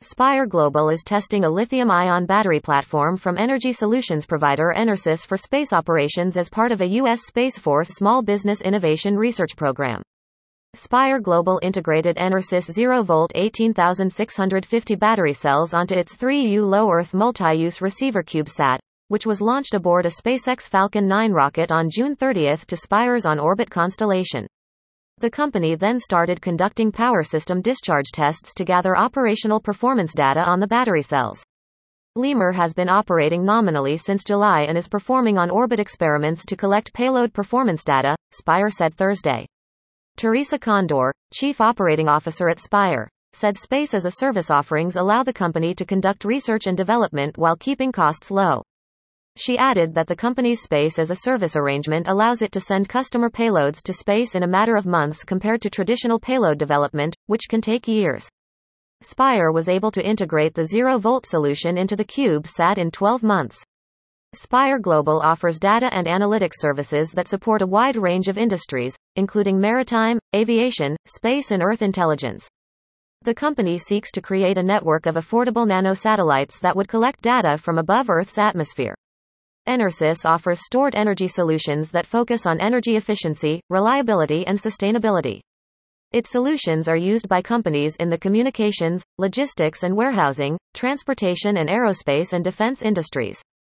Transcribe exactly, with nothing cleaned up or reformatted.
Spire Global is testing a lithium-ion battery platform from energy solutions provider EnerSys for space operations as part of a U S Space Force Small Business Innovation Research Program. Spire Global integrated EnerSys zero-volt eighteen thousand six hundred fifty battery cells onto its three U Low Earth Multi-Use Receiver CubeSat, which was launched aboard a SpaceX Falcon nine rocket on June thirtieth to Spire's on-orbit constellation. The company then started conducting power system discharge tests to gather operational performance data on the battery cells. Lemur has been operating nominally since July and is performing on-orbit experiments to collect payload performance data, Spire said Thursday. Teresa Condor, Chief Operating Officer at Spire, said Space as a Service offerings allow the company to conduct research and development while keeping costs low. She added that the company's Space as a Service arrangement allows it to send customer payloads to space in a matter of months compared to traditional payload development, which can take years. Spire was able to integrate the zero-volt solution into the CubeSat in twelve months. Spire Global offers data and analytics services that support a wide range of industries, including maritime, aviation, space and Earth intelligence. The company seeks to create a network of affordable nanosatellites that would collect data from above Earth's atmosphere. EnerSys offers stored energy solutions that focus on energy efficiency, reliability and sustainability. Its solutions are used by companies in the communications, logistics and warehousing, transportation and aerospace and defense industries.